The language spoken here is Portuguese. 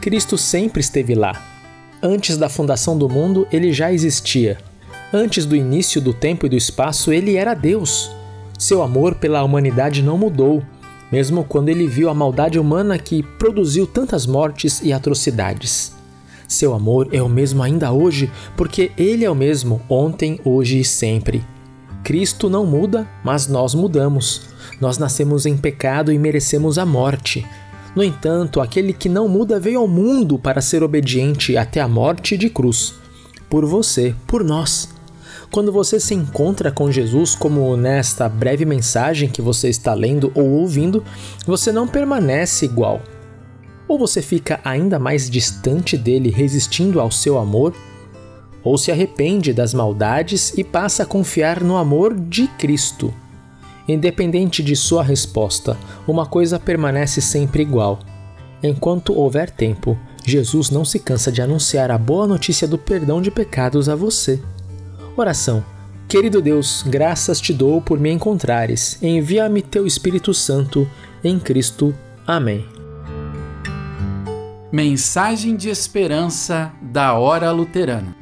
Cristo sempre esteve lá. Antes da fundação do mundo, ele já existia. Antes do início do tempo e do espaço, ele era Deus. Seu amor pela humanidade não mudou, mesmo quando ele viu a maldade humana que produziu tantas mortes e atrocidades. Seu amor é o mesmo ainda hoje, porque ele é o mesmo ontem, hoje e sempre. Cristo não muda, mas nós mudamos. Nós nascemos em pecado e merecemos a morte. No entanto, aquele que não muda veio ao mundo para ser obediente até a morte de cruz. Por você, por nós. Quando você se encontra com Jesus, como nesta breve mensagem que você está lendo ou ouvindo, você não permanece igual. Ou você fica ainda mais distante dele, resistindo ao seu amor, ou se arrepende das maldades e passa a confiar no amor de Cristo. Independente de sua resposta, uma coisa permanece sempre igual. Enquanto houver tempo, Jesus não se cansa de anunciar a boa notícia do perdão de pecados a você. Oração. Querido Deus, graças te dou por me encontrares. Envia-me teu Espírito Santo em Cristo. Amém. Mensagem de esperança da Hora Luterana.